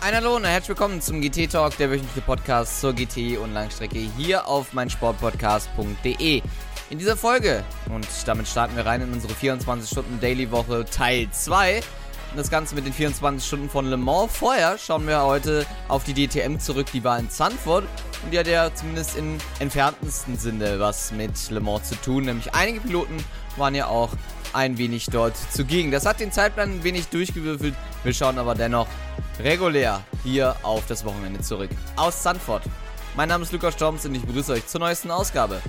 Ein Hallo und herzlich willkommen zum GT Talk, der wöchentliche Podcast zur GT und Langstrecke hier auf meinsportpodcast.de. In dieser Folge, und damit starten wir rein in unsere 24-Stunden-Daily-Woche Teil 2, das Ganze mit den 24 Stunden von Le Mans. Vorher schauen wir heute auf die DTM zurück, die war in Zandvoort und die hat ja zumindest im entferntesten Sinne was mit Le Mans zu tun, nämlich einige Piloten waren ja auch ein wenig dort zugegen. Das hat den Zeitplan ein wenig durchgewürfelt, wir schauen aber dennoch regulär hier auf das Wochenende zurück aus Zandvoort. Mein Name ist Lukas Storms und ich begrüße euch zur neuesten Ausgabe.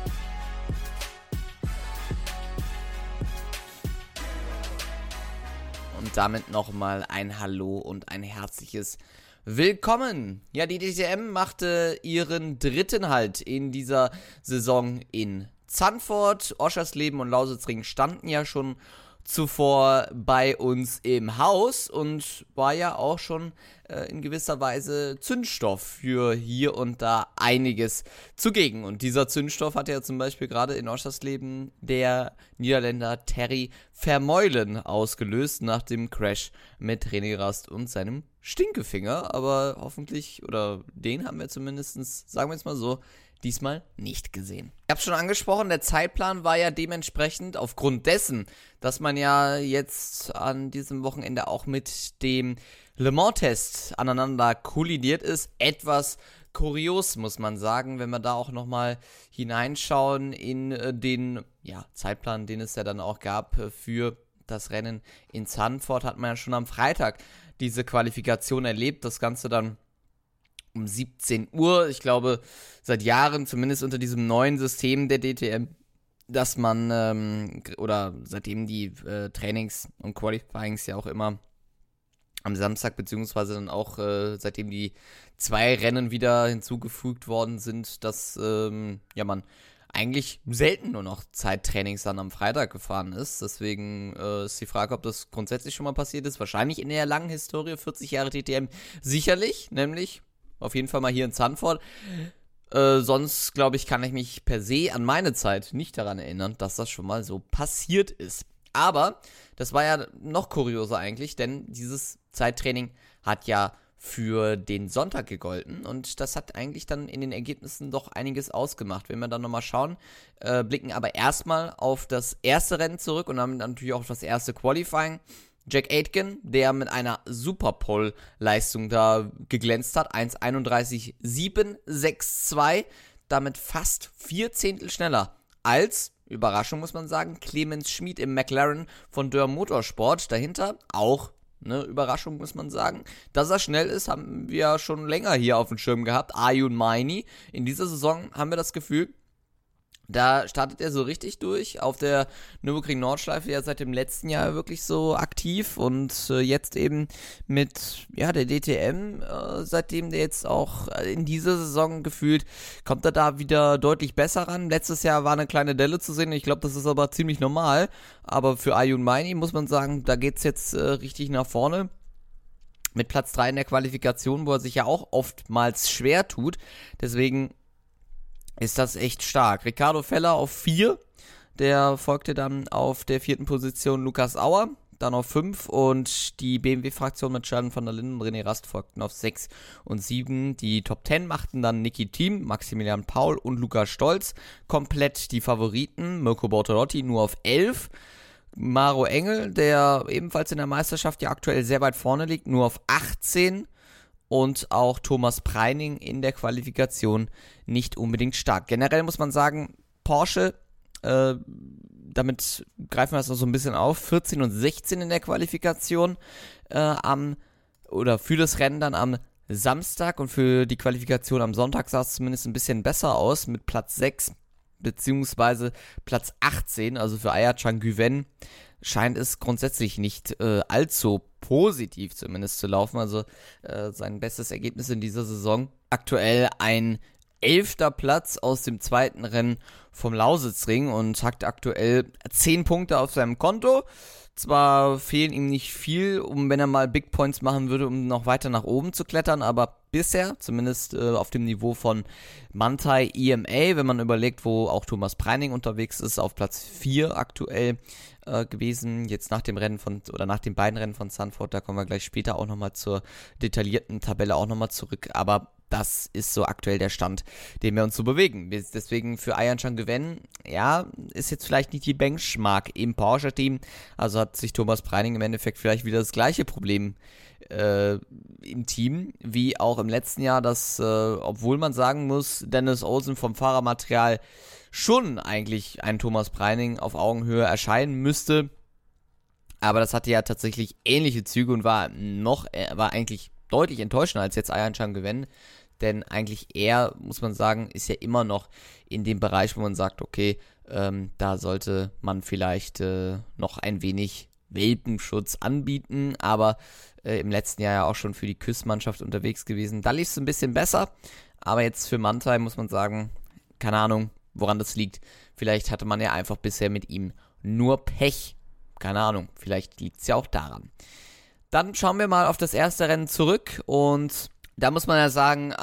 Und damit nochmal ein Hallo und ein herzliches Willkommen. Ja, die DTM machte ihren dritten Halt in dieser Saison in Zandvoort. Oschersleben und Lausitzring standen ja schon zuvor bei uns im Haus und war ja auch schon in gewisser Weise Zündstoff für hier und da einiges zugegen. Und dieser Zündstoff hat ja zum Beispiel gerade in Oschersleben der Niederländer Terry Vermeulen ausgelöst nach dem Crash mit René Rast und seinem Stinkefinger. Aber hoffentlich, oder den haben wir zumindest, sagen wir jetzt mal so, diesmal nicht gesehen. Ich habe schon angesprochen, der Zeitplan war ja dementsprechend aufgrund dessen, dass man ja jetzt an diesem Wochenende auch mit dem Le Mans-Test aneinander kollidiert ist, etwas kurios, muss man sagen, wenn wir da auch nochmal hineinschauen in den Zeitplan, den es ja dann auch gab für das Rennen in Zandvoort, hat man ja schon am Freitag diese Qualifikation erlebt, das Ganze dann um 17 Uhr, ich glaube, seit Jahren, zumindest unter diesem neuen System der DTM, dass man, oder seitdem die Trainings und Qualifyings ja auch immer am Samstag, beziehungsweise dann auch, seitdem die 2 Rennen wieder hinzugefügt worden sind, dass, man eigentlich selten nur noch Zeittrainings dann am Freitag gefahren ist. Deswegen ist die Frage, ob das grundsätzlich schon mal passiert ist. Wahrscheinlich in der langen Historie, 40 Jahre DTM, sicherlich, nämlich auf jeden Fall mal hier in Zandvoort. Sonst, glaube ich, kann ich mich per se an meine Zeit nicht daran erinnern, dass das schon mal so passiert ist. Aber das war ja noch kurioser eigentlich, denn dieses Zeittraining hat ja für den Sonntag gegolten und das hat eigentlich dann in den Ergebnissen doch einiges ausgemacht. Wenn wir dann nochmal schauen, blicken aber erstmal auf das erste Rennen zurück und dann natürlich auch auf das erste Qualifying. Jack Aitken, der mit einer Super-Pole-Leistung da geglänzt hat, 1:31,762, damit fast 4 Zehntel schneller als, Überraschung muss man sagen, Clemens Schmid im McLaren von Dörr Motorsport. Dahinter auch eine Überraschung, muss man sagen. Dass er schnell ist, haben wir schon länger hier auf dem Schirm gehabt. Ayun Maini. In dieser Saison haben wir das Gefühl, da startet er so richtig durch, auf der Nürburgring-Nordschleife ja seit dem letzten Jahr wirklich so aktiv und jetzt eben mit der DTM, seitdem der jetzt auch in dieser Saison gefühlt, kommt er da wieder deutlich besser ran. Letztes Jahr war eine kleine Delle zu sehen, ich glaube, das ist aber ziemlich normal, aber für Ayun Maini muss man sagen, da geht's jetzt richtig nach vorne. Mit Platz 3 in der Qualifikation, wo er sich ja auch oftmals schwer tut, deswegen ist das echt stark. Ricardo Feller auf 4, der folgte dann auf der 4. Position Lukas Auer, dann auf 5 und die BMW-Fraktion mit Sheldon van der Linden und René Rast folgten auf 6 und 7. Die Top 10 machten dann Niki Thiem, Maximilian Paul und Lukas Stolz komplett die Favoriten. Mirko Bortolotti nur auf 11. Maro Engel, der ebenfalls in der Meisterschaft ja aktuell sehr weit vorne liegt, nur auf 18. Und auch Thomas Preining in der Qualifikation nicht unbedingt stark. Generell muss man sagen, Porsche, damit greifen wir das noch so ein bisschen auf, 14 und 16 in der Qualifikation für das Rennen dann am Samstag und für die Qualifikation am Sonntag sah es zumindest ein bisschen besser aus mit Platz 6 beziehungsweise Platz 18, also für Ayhancan Güven scheint es grundsätzlich nicht allzu positiv zumindest zu laufen. Also sein bestes Ergebnis in dieser Saison. Aktuell ein 11. Platz aus dem zweiten Rennen vom Lausitzring und hat aktuell 10 Punkte auf seinem Konto. Zwar fehlen ihm nicht viel, wenn er mal Big Points machen würde, um noch weiter nach oben zu klettern, aber bisher, zumindest auf dem Niveau von Manthey EMA, wenn man überlegt, wo auch Thomas Preining unterwegs ist, auf Platz 4 aktuell gewesen, jetzt nach den beiden Rennen von Zandvoort, da kommen wir gleich später auch nochmal zur detaillierten Tabelle auch nochmal zurück, aber das ist so aktuell der Stand, den wir uns so bewegen. Deswegen für Ayancan Güven, ja, ist jetzt vielleicht nicht die Benchmark im Porsche-Team. Also hat sich Thomas Preining im Endeffekt vielleicht wieder das gleiche Problem im Team, wie auch im letzten Jahr, dass, obwohl man sagen muss, Dennis Olsen vom Fahrermaterial schon eigentlich ein Thomas Preining auf Augenhöhe erscheinen müsste. Aber das hatte ja tatsächlich ähnliche Züge und war eigentlich deutlich enttäuschender als jetzt Ayancan Güven. Denn eigentlich er, muss man sagen, ist ja immer noch in dem Bereich, wo man sagt, okay, da sollte man vielleicht noch ein wenig Welpenschutz anbieten, aber im letzten Jahr ja auch schon für die KÜS-Mannschaft unterwegs gewesen. Da lief es ein bisschen besser, aber jetzt für Manthey muss man sagen, keine Ahnung, woran das liegt. Vielleicht hatte man ja einfach bisher mit ihm nur Pech. Keine Ahnung, vielleicht liegt es ja auch daran. Dann schauen wir mal auf das erste Rennen zurück und da muss man ja sagen,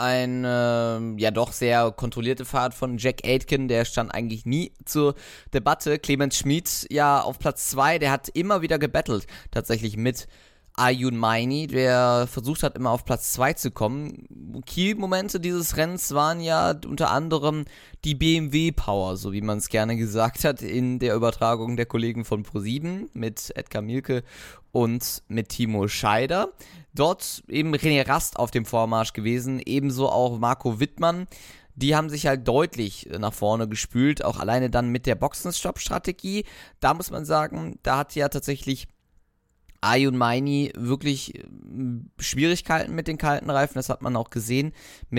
ja doch sehr kontrollierte Fahrt von Jack Aitken, der stand eigentlich nie zur Debatte. Clemens Schmid ja auf Platz 2, der hat immer wieder gebettelt, tatsächlich mit Ayun Maini, der versucht hat, immer auf Platz 2 zu kommen. Key-Momente dieses Rennens waren ja unter anderem die BMW-Power, so wie man es gerne gesagt hat, in der Übertragung der Kollegen von Pro7 mit Edgar Mielke und mit Timo Scheider. Dort eben René Rast auf dem Vormarsch gewesen, ebenso auch Marco Wittmann. Die haben sich halt deutlich nach vorne gespült, auch alleine dann mit der Boxenstopp-Strategie. Da muss man sagen, da hat ja tatsächlich Ayun Maini wirklich Schwierigkeiten mit den kalten Reifen, das hat man auch gesehen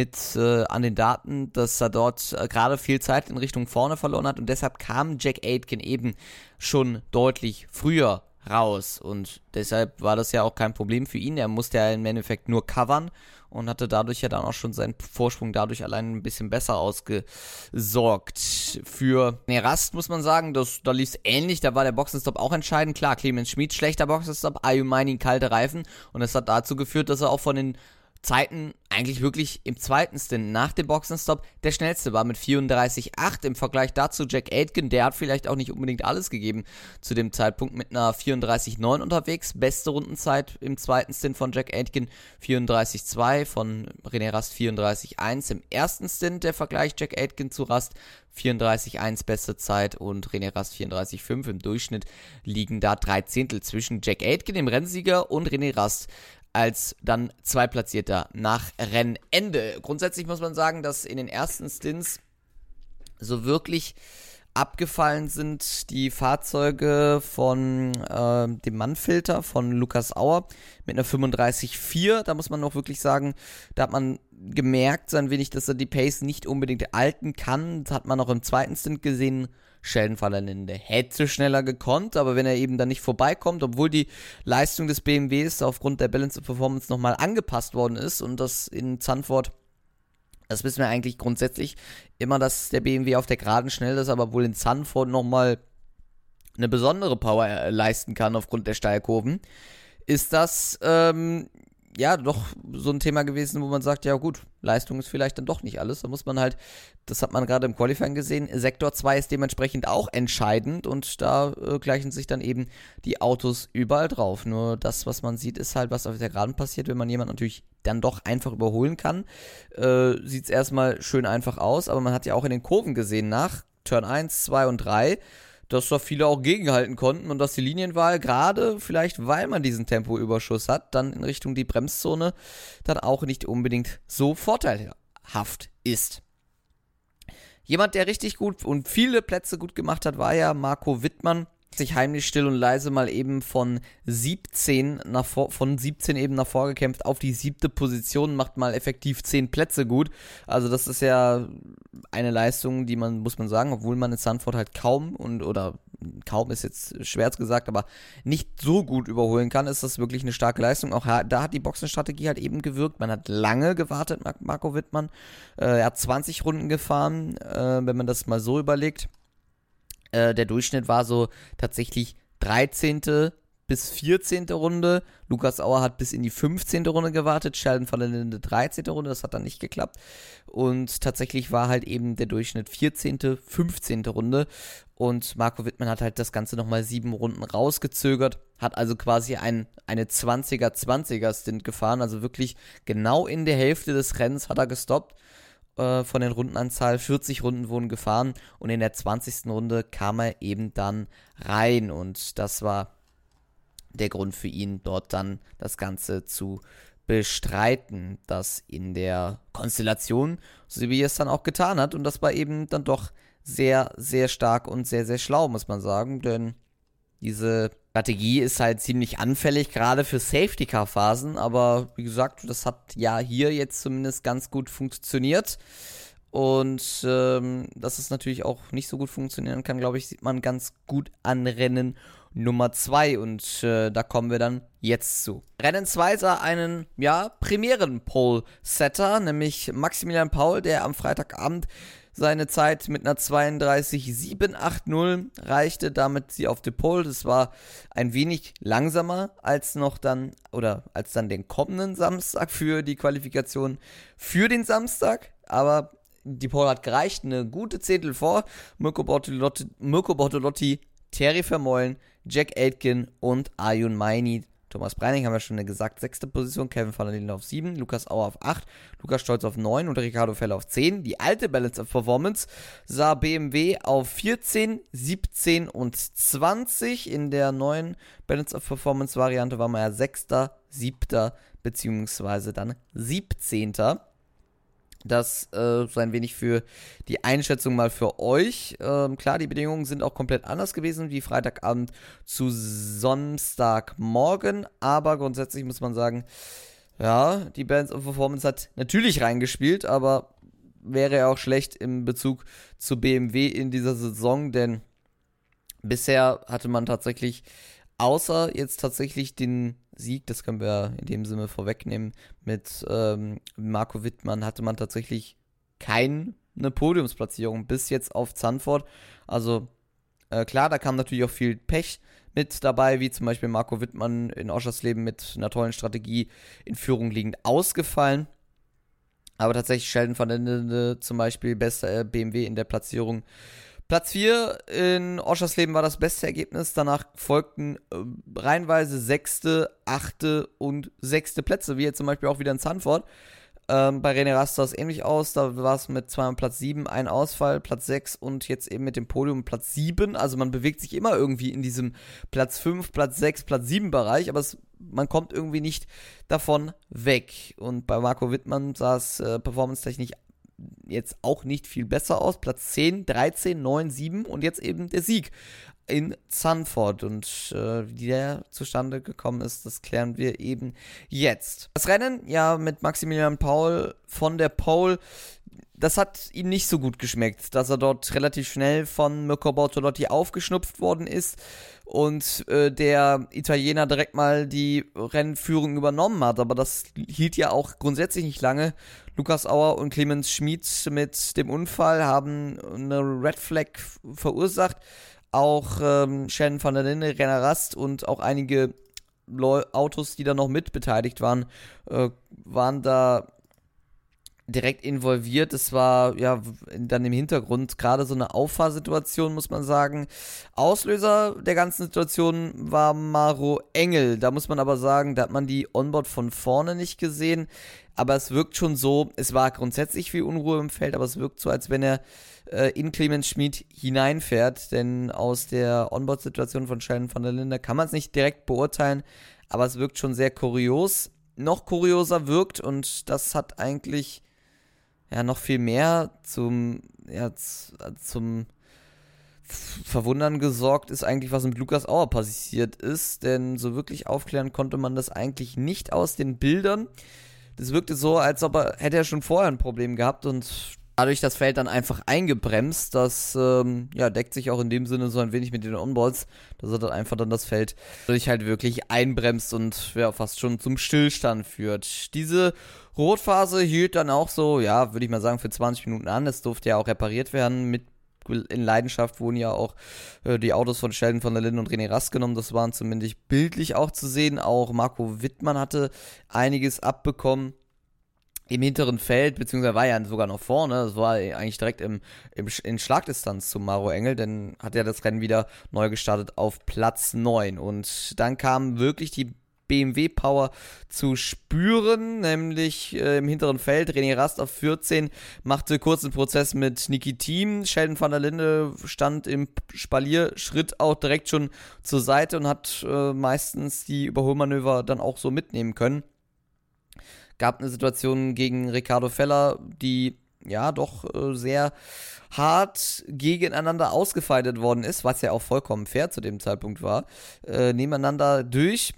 an den Daten, dass er dort gerade viel Zeit in Richtung vorne verloren hat und deshalb kam Jack Aitken eben schon deutlich früher raus und deshalb war das ja auch kein Problem für ihn, er musste ja im Endeffekt nur covern und hatte dadurch ja dann auch schon seinen Vorsprung dadurch allein ein bisschen besser ausgesorgt. Für Rast muss man sagen, da lief es ähnlich, da war der Boxenstopp auch entscheidend. Klar, Clemens Schmid, schlechter Boxenstopp, Ayun Maini, kalte Reifen und das hat dazu geführt, dass er auch von den Zeiten eigentlich wirklich im zweiten Stint nach dem Boxenstopp der schnellste war mit 34,8 im Vergleich dazu Jack Aitken, der hat vielleicht auch nicht unbedingt alles gegeben zu dem Zeitpunkt mit einer 34,9 unterwegs, beste Rundenzeit im zweiten Stint von Jack Aitken 34,2, von René Rast 34,1, im ersten Stint der Vergleich Jack Aitken zu Rast 34,1 beste Zeit und René Rast 34,5, im Durchschnitt liegen da 3 Zehntel zwischen Jack Aitken, dem Rennsieger, und René Rast als dann Zweitplatzierter nach Rennende. Grundsätzlich muss man sagen, dass in den ersten Stints so wirklich abgefallen sind die Fahrzeuge von dem Mannfilter von Lukas Auer mit einer 35,4. Da muss man noch wirklich sagen, da hat man gemerkt so ein wenig, dass er die Pace nicht unbedingt halten kann. Das hat man auch im zweiten Stint gesehen. Sheldon van der Linde hätte schneller gekonnt, aber wenn er eben dann nicht vorbeikommt, obwohl die Leistung des BMWs aufgrund der Balance of Performance nochmal angepasst worden ist und das in Zandvoort, das wissen wir eigentlich grundsätzlich immer, dass der BMW auf der Geraden schnell ist, aber wohl in Zandvoort nochmal eine besondere Power leisten kann aufgrund der Steilkurven, ist das ja doch so ein Thema gewesen, wo man sagt, ja gut, Leistung ist vielleicht dann doch nicht alles. Da muss man halt, das hat man gerade im Qualifying gesehen, Sektor 2 ist dementsprechend auch entscheidend und da gleichen sich dann eben die Autos überall drauf. Nur das, was man sieht, ist halt, was auf der Geraden passiert, wenn man jemanden natürlich dann doch einfach überholen kann. Sieht es erstmal schön einfach aus, aber man hat ja auch in den Kurven gesehen, nach Turn 1, 2 und 3, dass da viele auch gegenhalten konnten und dass die Linienwahl, gerade vielleicht weil man diesen Tempoüberschuss hat, dann in Richtung die Bremszone dann auch nicht unbedingt so vorteilhaft ist. Jemand, der richtig gut und viele Plätze gut gemacht hat, war ja Marco Wittmann. Sich heimlich still und leise mal eben von 17 eben nach vorgekämpft auf die 7. Position, macht mal effektiv 10 Plätze gut. Also das ist ja eine Leistung, die man, muss man sagen, obwohl man in Zandvoort halt kaum oder kaum ist jetzt schwer gesagt, aber nicht so gut überholen kann, ist das wirklich eine starke Leistung. Auch da hat die Boxenstrategie halt eben gewirkt. Man hat lange gewartet, Marco Wittmann. Er hat 20 Runden gefahren, wenn man das mal so überlegt. Der Durchschnitt war so tatsächlich 13. bis 14. Runde. Lukas Auer hat bis in die 15. Runde gewartet, Sheldon van der Linde 13. Runde, das hat dann nicht geklappt. Und tatsächlich war halt eben der Durchschnitt 14., 15. Runde. Und Marco Wittmann hat halt das Ganze nochmal 7 Runden rausgezögert, hat also quasi eine 20er-20er-Stint gefahren, also wirklich genau in der Hälfte des Rennens hat er gestoppt. Von den Rundenanzahl, 40 Runden wurden gefahren und in der 20. Runde kam er eben dann rein und das war der Grund für ihn, dort dann das Ganze zu bestreiten, das in der Konstellation, so wie er es dann auch getan hat, und das war eben dann doch sehr, sehr stark und sehr, sehr schlau, muss man sagen, denn diese Strategie ist halt ziemlich anfällig, gerade für Safety-Car-Phasen, aber wie gesagt, das hat ja hier jetzt zumindest ganz gut funktioniert und dass es natürlich auch nicht so gut funktionieren kann, glaube ich, sieht man ganz gut an Rennen Nummer 2 und da kommen wir dann jetzt zu. Rennen 2 sah einen, Premieren-Pole-Setter, nämlich Maximilian Paul, der am Freitagabend seine Zeit mit einer 32,780 reichte, damit sie auf die Pole. Das war ein wenig langsamer als dann den kommenden Samstag für die Qualifikation für den Samstag, aber die Pole hat gereicht, eine gute Zehntel vor Mirko Bortolotti, Thierry Vermeulen, Jack Aitken und Ayun Maini. Thomas Breining haben wir schon gesagt, 6. Position, Kevin van der Linde auf 7, Lukas Auer auf 8, Lukas Stolz auf 9 und Ricardo Feller auf 10. Die alte Balance of Performance sah BMW auf 14, 17 und 20. In der neuen Balance of Performance Variante war man ja 6., 7. beziehungsweise dann 17. Das so ein wenig für die Einschätzung mal für euch. Klar, die Bedingungen sind auch komplett anders gewesen wie Freitagabend zu Samstagmorgen, aber grundsätzlich muss man sagen, ja, die Balance of Performance hat natürlich reingespielt, aber wäre ja auch schlecht im Bezug zu BMW in dieser Saison, denn bisher hatte man tatsächlich, außer jetzt tatsächlich den Sieg, das können wir in dem Sinne vorwegnehmen, mit Marco Wittmann hatte man tatsächlich keine Podiumsplatzierung bis jetzt auf Zandvoort. Also klar, da kam natürlich auch viel Pech mit dabei, wie zum Beispiel Marco Wittmann in Oschersleben mit einer tollen Strategie in Führung liegend ausgefallen. Aber tatsächlich Sheldon van der Linde zum Beispiel, bester BMW in der Platzierung. Platz 4 in Oschersleben war das beste Ergebnis. Danach folgten reihenweise 6., 8. und 6. Plätze, wie jetzt zum Beispiel auch wieder in Zandvoort. Bei René Rast sah es ähnlich aus. Da war es mit zweimal Platz 7, ein Ausfall, Platz 6 und jetzt eben mit dem Podium Platz 7. Also man bewegt sich immer irgendwie in diesem Platz 5, Platz 6, Platz 7 Bereich, aber man kommt irgendwie nicht davon weg. Und bei Marco Wittmann sah es performance-technisch jetzt auch nicht viel besser aus. Platz 10, 13, 9, 7 und jetzt eben der Sieg in Zandvoort. Und wie der zustande gekommen ist, das klären wir eben jetzt. Das Rennen, ja, mit Maximilian Paul von der Pole, das hat ihm nicht so gut geschmeckt, dass er dort relativ schnell von Mirko Bortolotti aufgeschnupft worden ist und der Italiener direkt mal die Rennführung übernommen hat. Aber das hielt ja auch grundsätzlich nicht lange. Lukas Auer und Clemens Schmid mit dem Unfall haben eine Red Flag verursacht. Auch Sheldon van der Linde, René Rast und auch einige Autos, die da noch mit beteiligt waren, waren da direkt involviert. Es war ja dann im Hintergrund gerade so eine Auffahrsituation, muss man sagen. Auslöser der ganzen Situation war Maro Engel. Da muss man aber sagen, da hat man die Onboard von vorne nicht gesehen. Aber es wirkt schon so, es war grundsätzlich viel Unruhe im Feld, aber es wirkt so, als wenn er in Clemens Schmid hineinfährt. Denn aus der Onboard-Situation von Sheldon van der Linde kann man es nicht direkt beurteilen, aber es wirkt schon sehr kurios. Noch kurioser wirkt, und das hat eigentlich noch viel mehr zum Verwundern gesorgt, ist eigentlich, was mit Lukas Auer passiert ist, denn so wirklich aufklären konnte man das eigentlich nicht aus den Bildern. Das wirkte so, als ob hätte er schon vorher ein Problem gehabt und dadurch das Feld dann einfach eingebremst. Das deckt sich auch in dem Sinne so ein wenig mit den Onboards, dass er dann einfach dann das Feld dadurch halt wirklich einbremst und fast schon zum Stillstand führt. Diese Rotphase hielt dann auch so, ja, würde ich mal sagen, für 20 Minuten an. Es durfte ja auch repariert werden. Mit in Leidenschaft wurden ja auch die Autos von Sheldon van der Linde und René Rast genommen. Das waren zumindest bildlich auch zu sehen. Auch Marco Wittmann hatte einiges abbekommen im hinteren Feld, beziehungsweise war ja sogar noch vorne. Das war eigentlich direkt in Schlagdistanz zu Maro Engel, denn hat er das Rennen wieder neu gestartet auf Platz 9. Und dann kam wirklich die BMW-Power zu spüren, nämlich im hinteren Feld. René Rast auf 14 machte kurzen Prozess mit Niki Thiem. Sheldon van der Linde stand im Spalierschritt auch direkt schon zur Seite und hat meistens die Überholmanöver dann auch so mitnehmen können. Gab eine Situation gegen Ricardo Feller, die ja doch sehr hart gegeneinander ausgefeitet worden ist, was ja auch vollkommen fair zu dem Zeitpunkt war, nebeneinander durch.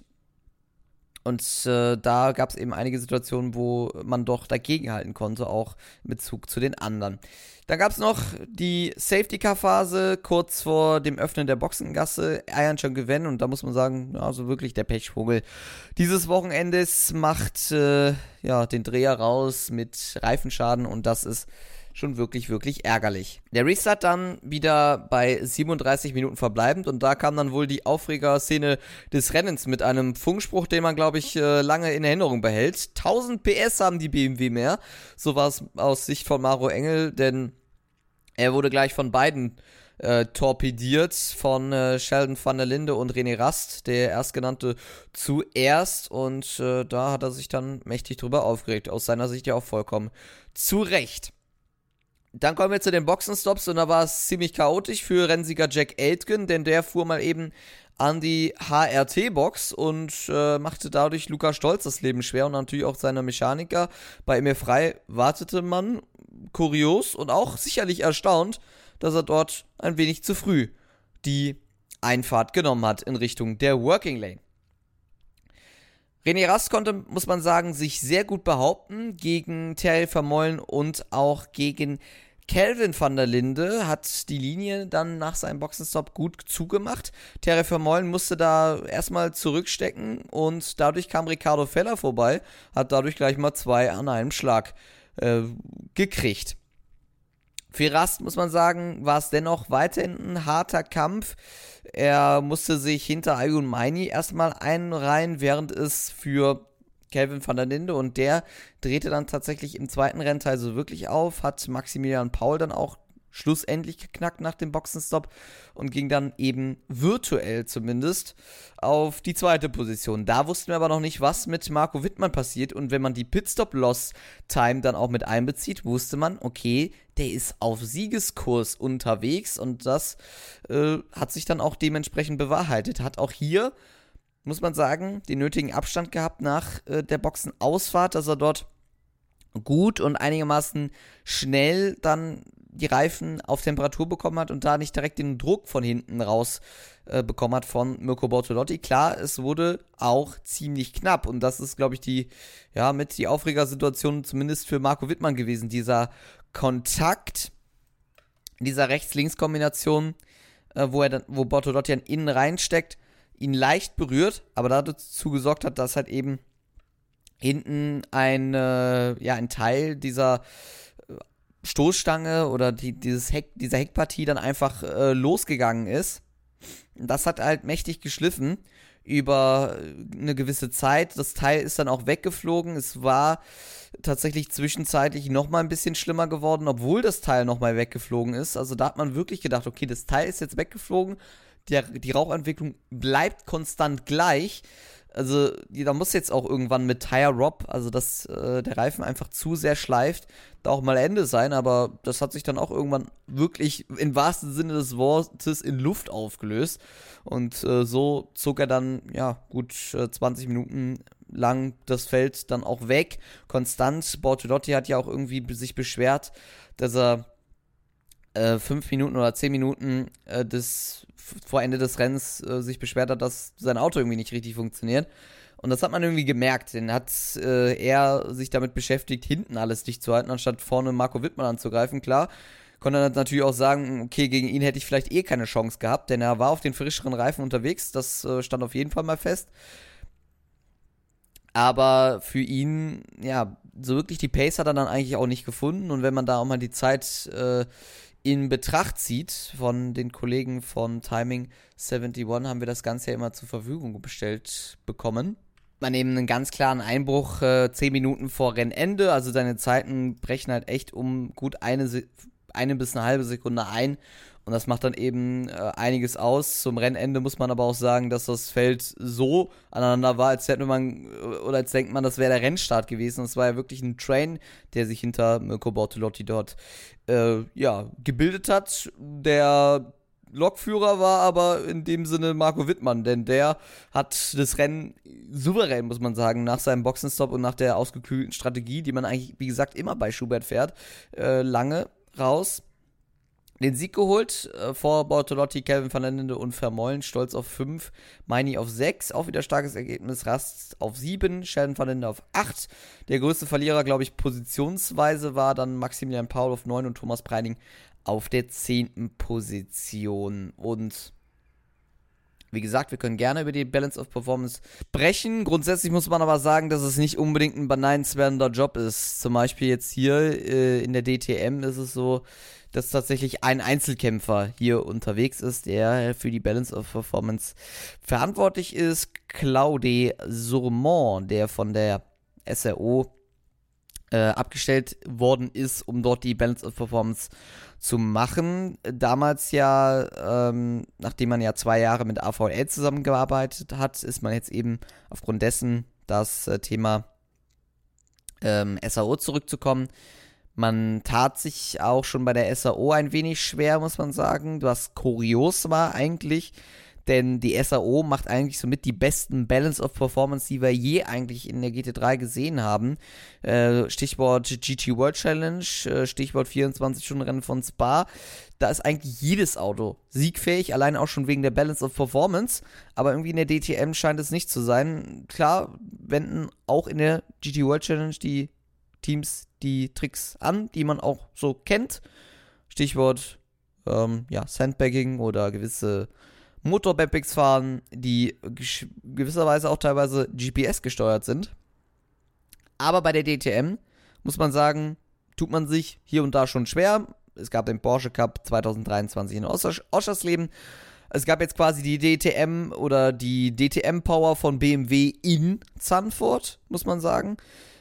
Und da gab es eben einige Situationen, wo man doch dagegenhalten konnte, auch in Bezug zu den anderen. Dann gab es noch die Safety-Car-Phase kurz vor dem Öffnen der Boxengasse. Iron Chunk gewinnen und da muss man sagen, also wirklich der Pechvogel dieses Wochenendes macht den Dreher raus mit Reifenschaden und das ist schon wirklich, wirklich ärgerlich. Der Restart dann wieder bei 37 Minuten verbleibend und da kam dann wohl die Aufreger-Szene des Rennens mit einem Funkspruch, den man, glaube ich, lange in Erinnerung behält. 1000 PS haben die BMW mehr, so war es aus Sicht von Maro Engel, denn er wurde gleich von beiden torpediert, von Sheldon van der Linde und René Rast, der Erstgenannte zuerst und da hat er sich dann mächtig drüber aufgeregt, aus seiner Sicht ja auch vollkommen zu Recht. Dann kommen wir zu den Boxenstops und da war es ziemlich chaotisch für Rennsieger Jack Aitken, denn der fuhr mal eben an die HRT-Box und machte dadurch Lukas Stolz das Leben schwer und natürlich auch seine Mechaniker. Bei Emil Frey wartete man kurios und auch sicherlich erstaunt, dass er dort ein wenig zu früh die Einfahrt genommen hat in Richtung der Working Lane. René Rast konnte, muss man sagen, sich sehr gut behaupten gegen Thierry Vermeulen und auch gegen Kelvin van der Linde, hat die Linie dann nach seinem Boxenstopp gut zugemacht. Thierry Vermeulen musste da erstmal zurückstecken und dadurch kam Ricardo Feller vorbei, hat dadurch gleich mal 2 an einem Schlag gekriegt. Für Rast, muss man sagen, war es dennoch weiterhin ein harter Kampf. Er musste sich hinter Ayun Maini erstmal einreihen, während es für Kelvin van der Linde und der drehte dann tatsächlich im zweiten Rennteil so wirklich auf, hat Maximilian Paul dann auch schlussendlich geknackt nach dem Boxenstopp und ging dann eben virtuell zumindest auf die zweite Position. Da wussten wir aber noch nicht, was mit Marco Wittmann passiert und wenn man die Pitstop-Loss-Time dann auch mit einbezieht, wusste man, okay, der ist auf Siegeskurs unterwegs und das hat sich dann auch dementsprechend bewahrheitet. Hat auch hier, muss man sagen, den nötigen Abstand gehabt nach der Boxenausfahrt, dass er dort gut und einigermaßen schnell dann die Reifen auf Temperatur bekommen hat und da nicht direkt den Druck von hinten raus bekommen hat von Mirko Bortolotti. Klar, es wurde auch ziemlich knapp und das ist, glaube ich, die Aufregersituation zumindest für Marco Wittmann gewesen. Dieser Kontakt, dieser Rechts-Links-Kombination, wo Bortolotti an innen reinsteckt, ihn leicht berührt, aber dazu gesorgt hat, dass halt eben hinten ein Teil dieser Stoßstange oder dieser Heckpartie dann einfach losgegangen ist. Das hat halt mächtig geschliffen über eine gewisse Zeit. Das Teil ist dann auch weggeflogen. Es war tatsächlich zwischenzeitlich nochmal ein bisschen schlimmer geworden, obwohl das Teil nochmal weggeflogen ist. Also da hat man wirklich gedacht, okay, das Teil ist jetzt weggeflogen. Die Rauchentwicklung bleibt konstant gleich. Also da muss jetzt auch irgendwann mit Tire Rob, also dass der Reifen einfach zu sehr schleift, da auch mal Ende sein, aber das hat sich dann auch irgendwann wirklich im wahrsten Sinne des Wortes in Luft aufgelöst und so zog er dann gut 20 Minuten lang das Feld dann auch weg, konstant. Bortolotti hat ja auch irgendwie sich beschwert, dass er 5 Minuten oder 10 Minuten vor Ende des Rennens sich beschwert hat, dass sein Auto irgendwie nicht richtig funktioniert. Und das hat man irgendwie gemerkt. Dann hat er sich damit beschäftigt, hinten alles dicht zu halten, anstatt vorne Marco Wittmann anzugreifen. Klar, konnte er natürlich auch sagen, okay, gegen ihn hätte ich vielleicht keine Chance gehabt, denn er war auf den frischeren Reifen unterwegs. Das stand auf jeden Fall mal fest. Aber für ihn, ja, so wirklich die Pace hat er dann eigentlich auch nicht gefunden. Und wenn man da auch mal die Zeit in Betracht zieht von den Kollegen von Timing 71, haben wir das Ganze ja immer zur Verfügung gestellt bekommen. Man eben einen ganz klaren Einbruch 10 Minuten vor Rennende. Also seine Zeiten brechen halt echt um gut eine bis eine halbe Sekunde ein. Und das macht dann eben einiges aus. Zum Rennende muss man aber auch sagen, dass das Feld so aneinander war, als denkt man, das wäre der Rennstart gewesen. Und es war ja wirklich ein Train, der sich hinter Mirko Bortolotti dort gebildet hat. Der Lokführer war aber in dem Sinne Marco Wittmann, denn der hat das Rennen souverän, muss man sagen, nach seinem Boxenstopp und nach der ausgeklügelten Strategie, die man eigentlich, wie gesagt, immer bei Schubert fährt, lange raus. Den Sieg geholt, vor Bortolotti, Kelvin van Lende und Vermeulen, Stolz auf 5, Meini auf 6, auch wieder starkes Ergebnis, Rast auf 7, Sheldon van Lende auf 8. Der größte Verlierer, glaube ich, positionsweise war dann Maximilian Paul auf 9 und Thomas Preining auf der 10. Position. Und wie gesagt, wir können gerne über die Balance of Performance sprechen. Grundsätzlich muss man aber sagen, dass es nicht unbedingt ein beneidenswerter Job ist. Zum Beispiel jetzt hier in der DTM ist es so, dass tatsächlich ein Einzelkämpfer hier unterwegs ist, der für die Balance of Performance verantwortlich ist. Claude Sourmont, der von der SRO abgestellt worden ist, um dort die Balance of Performance zu machen. Damals ja, nachdem man ja 2 Jahre mit AVL zusammengearbeitet hat, ist man jetzt eben aufgrund dessen das Thema SAO zurückzukommen. Man tat sich auch schon bei der SAO ein wenig schwer, muss man sagen, was kurios war eigentlich, denn die SAO macht eigentlich somit die besten Balance of Performance, die wir je eigentlich in der GT3 gesehen haben. Stichwort GT World Challenge, Stichwort 24-Stunden-Rennen von Spa. Da ist eigentlich jedes Auto siegfähig, allein auch schon wegen der Balance of Performance. Aber irgendwie in der DTM scheint es nicht zu sein. Klar, wenden auch in der GT World Challenge die Teams die Tricks an, die man auch so kennt. Stichwort Sandbagging oder gewisse Motor-Bempix fahren, die gewisserweise auch teilweise GPS gesteuert sind. Aber bei der DTM muss man sagen, tut man sich hier und da schon schwer. Es gab den Porsche Cup 2023 in Oschersleben. Es gab jetzt quasi die DTM oder die DTM-Power von BMW in Zandvoort, muss man sagen.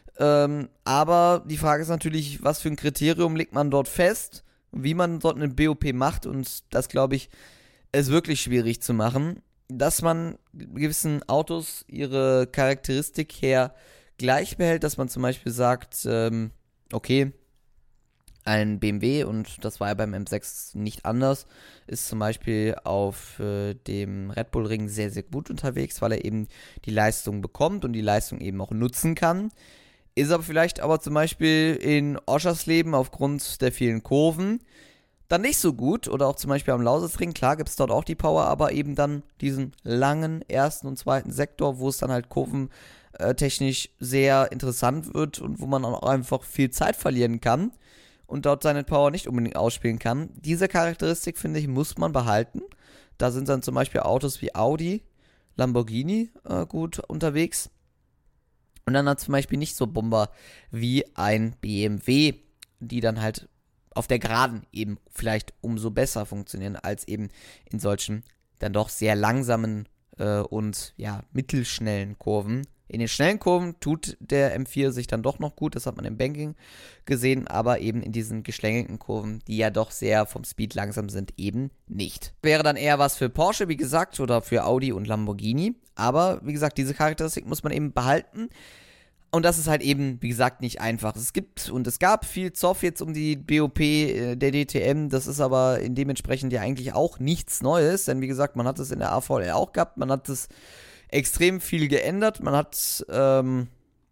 Aber die Frage ist natürlich, was für ein Kriterium legt man dort fest, wie man dort eine BOP macht, und das, glaube ich, ist wirklich schwierig zu machen, dass man gewissen Autos ihre Charakteristik her gleich behält, dass man zum Beispiel sagt, okay, ein BMW, und das war ja beim M6 nicht anders, ist zum Beispiel auf dem Red Bull Ring sehr, sehr gut unterwegs, weil er eben die Leistung bekommt und die Leistung eben auch nutzen kann. Ist aber vielleicht zum Beispiel in Oschersleben aufgrund der vielen Kurven dann nicht so gut, oder auch zum Beispiel am Lausitzring, klar gibt es dort auch die Power, aber eben dann diesen langen ersten und zweiten Sektor, wo es dann halt kurventechnisch sehr interessant wird und wo man auch einfach viel Zeit verlieren kann und dort seine Power nicht unbedingt ausspielen kann. Diese Charakteristik, finde ich, muss man behalten. Da sind dann zum Beispiel Autos wie Audi, Lamborghini gut unterwegs. Und dann zum Beispiel nicht so Bomber wie ein BMW, die dann halt auf der Geraden eben vielleicht umso besser funktionieren, als eben in solchen dann doch sehr langsamen und mittelschnellen Kurven. In den schnellen Kurven tut der M4 sich dann doch noch gut, das hat man im Banking gesehen, aber eben in diesen geschlängelten Kurven, die ja doch sehr vom Speed langsam sind, eben nicht. Wäre dann eher was für Porsche, wie gesagt, oder für Audi und Lamborghini, aber wie gesagt, diese Charakteristik muss man eben behalten. Und das ist halt eben, wie gesagt, nicht einfach. Es gab viel Zoff jetzt um die BOP der DTM. Das ist aber dementsprechend ja eigentlich auch nichts Neues. Denn wie gesagt, man hat es in der AVL auch gehabt. Man hat es extrem viel geändert. Man hat, man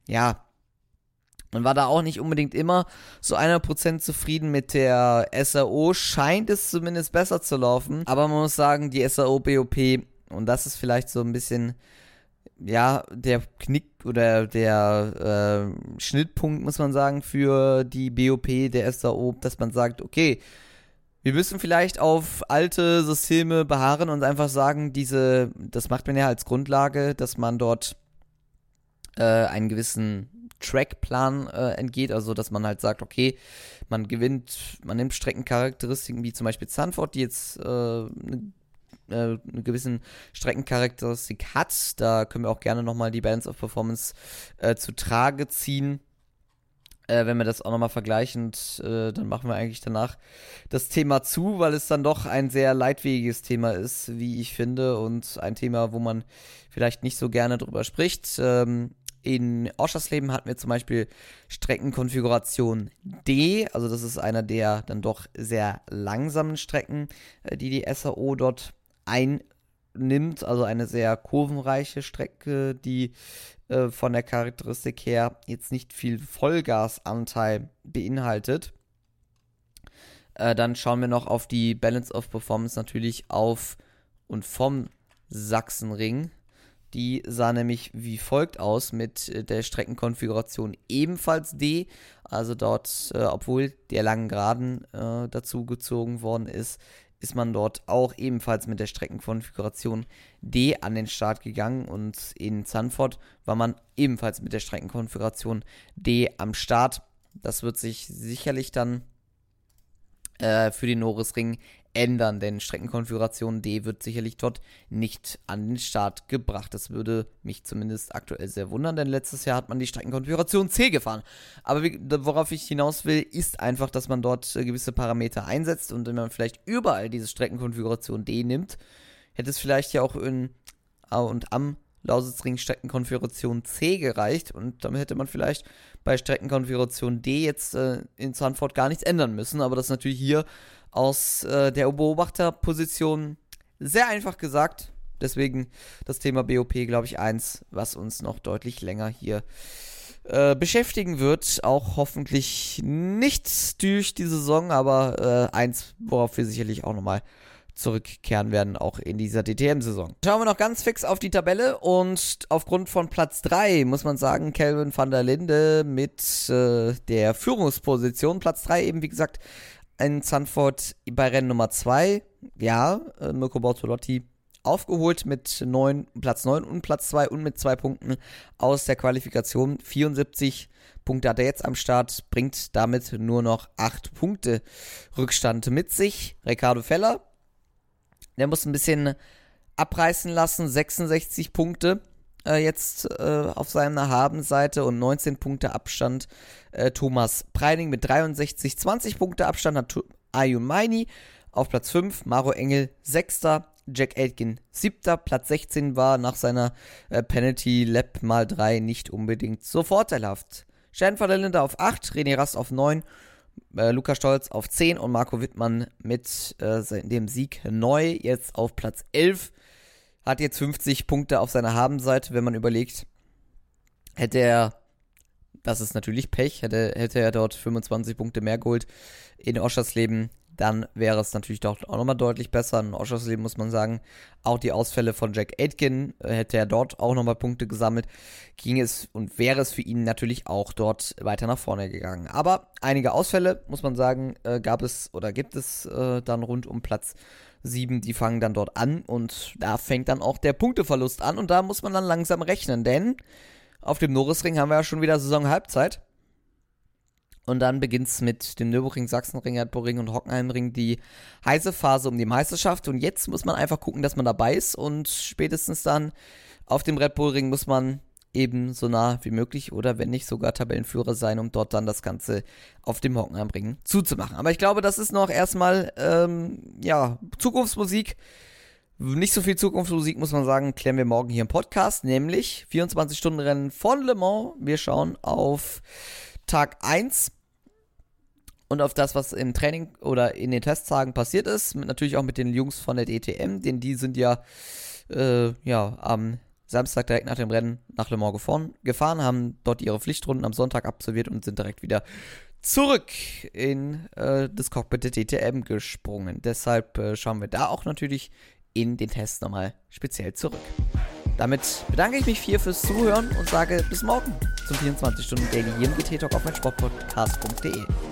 war da auch nicht unbedingt immer so 100% zufrieden mit der SAO. Scheint es zumindest besser zu laufen. Aber man muss sagen, die SAO BOP, und das ist vielleicht so ein bisschen der Knick oder der Schnittpunkt, muss man sagen, für die BOP der SAO, dass man sagt, okay, wir müssen vielleicht auf alte Systeme beharren und einfach sagen, das macht man ja als Grundlage, dass man dort einen gewissen Trackplan entgeht, also dass man halt sagt, okay, man nimmt Streckencharakteristiken wie zum Beispiel Zandvoort, die jetzt eine gewissen Streckencharakteristik hat. Da können wir auch gerne nochmal die Balance of Performance zu Trage ziehen. Wenn wir das auch nochmal vergleichen, dann machen wir eigentlich danach das Thema zu, weil es dann doch ein sehr leitfähiges Thema ist, wie ich finde, und ein Thema, wo man vielleicht nicht so gerne drüber spricht. In Oschersleben hatten wir zum Beispiel Streckenkonfiguration D, also das ist einer der dann doch sehr langsamen Strecken, die SAO dort einnimmt, also eine sehr kurvenreiche Strecke, die von der Charakteristik her jetzt nicht viel Vollgasanteil beinhaltet. Dann schauen wir noch auf die Balance of Performance natürlich auf und vom Sachsenring. Die sah nämlich wie folgt aus mit der Streckenkonfiguration ebenfalls D. Also dort, obwohl der langen Geraden dazu gezogen worden ist man dort auch ebenfalls mit der Streckenkonfiguration D an den Start gegangen. Und in Zandvoort war man ebenfalls mit der Streckenkonfiguration D am Start. Das wird sich sicherlich dann für den Norisring ändern, denn Streckenkonfiguration D wird sicherlich dort nicht an den Start gebracht. Das würde mich zumindest aktuell sehr wundern, denn letztes Jahr hat man die Streckenkonfiguration C gefahren. Aber worauf ich hinaus will, ist einfach, dass man dort gewisse Parameter einsetzt, und wenn man vielleicht überall diese Streckenkonfiguration D nimmt, hätte es vielleicht ja auch in und am Lausitzring Streckenkonfiguration C gereicht, und damit hätte man vielleicht bei Streckenkonfiguration D jetzt in Zandvoort gar nichts ändern müssen. Aber das ist natürlich hier aus der Beobachterposition sehr einfach gesagt. Deswegen das Thema BOP, glaube ich, eins, was uns noch deutlich länger hier beschäftigen wird. Auch hoffentlich nicht durch die Saison, aber eins, worauf wir sicherlich auch nochmal zurückkehren werden, auch in dieser DTM-Saison. Schauen wir noch ganz fix auf die Tabelle, und aufgrund von Platz 3 muss man sagen, Kelvin van der Linde mit der Führungsposition. Platz 3 eben, wie gesagt, in Zandvoort bei Rennen Nummer 2. Ja, Mirko Bortolotti aufgeholt mit Platz 9 und Platz 2 und mit 2 Punkten aus der Qualifikation. 74 Punkte hat er jetzt am Start, bringt damit nur noch 8 Punkte Rückstand mit sich. Ricardo Feller, der muss ein bisschen abreißen lassen, 66 Punkte jetzt auf seiner Habenseite und 19 Punkte Abstand. Thomas Preining mit 63, 20 Punkte Abstand hat Ayun Maini auf Platz 5, Maro Engel 6. Jack Aitken 7. Platz 16 war nach seiner Penalty Lap mal 3 nicht unbedingt so vorteilhaft. Stern van der Linde auf 8, René Rast auf 9, Lukas Stolz auf 10 und Marco Wittmann mit dem Sieg neu jetzt auf Platz 11. Hat jetzt 50 Punkte auf seiner Habenseite. Wenn man überlegt, hätte er, das ist natürlich Pech, hätte er dort 25 Punkte mehr geholt in Oschersleben, dann wäre es natürlich doch auch nochmal deutlich besser. In Oschersleben muss man sagen, auch die Ausfälle von Jack Aitken, hätte er dort auch nochmal Punkte gesammelt, ging es und wäre es für ihn natürlich auch dort weiter nach vorne gegangen. Aber einige Ausfälle, muss man sagen, gibt es dann rund um Platz 7, die fangen dann dort an, und da fängt dann auch der Punkteverlust an, und da muss man dann langsam rechnen, denn auf dem Norisring haben wir ja schon wieder Saisonhalbzeit. Und dann beginnt es mit dem Nürburgring, Sachsenring, Red Bull Ring und Hockenheimring die heiße Phase um die Meisterschaft. Und jetzt muss man einfach gucken, dass man dabei ist. Und spätestens dann auf dem Red Bull Ring muss man eben so nah wie möglich oder wenn nicht sogar Tabellenführer sein, um dort dann das Ganze auf dem Hockenheimring zuzumachen. Aber ich glaube, das ist noch erstmal Zukunftsmusik. Nicht so viel Zukunftsmusik, muss man sagen, klären wir morgen hier im Podcast, nämlich 24-Stunden-Rennen von Le Mans. Wir schauen auf Tag 1 und auf das, was im Training oder in den Testtagen passiert ist. Natürlich auch mit den Jungs von der DTM, denn die sind ja am Samstag direkt nach dem Rennen nach Le Mans gefahren, haben dort ihre Pflichtrunden am Sonntag absolviert und sind direkt wieder zurück in das Cockpit der DTM gesprungen. Deshalb schauen wir da auch natürlich in den Test nochmal speziell zurück. Damit bedanke ich mich viel fürs Zuhören und sage bis morgen zum 24 Stunden Daily hier im GT Talk auf meinsportpodcast.de.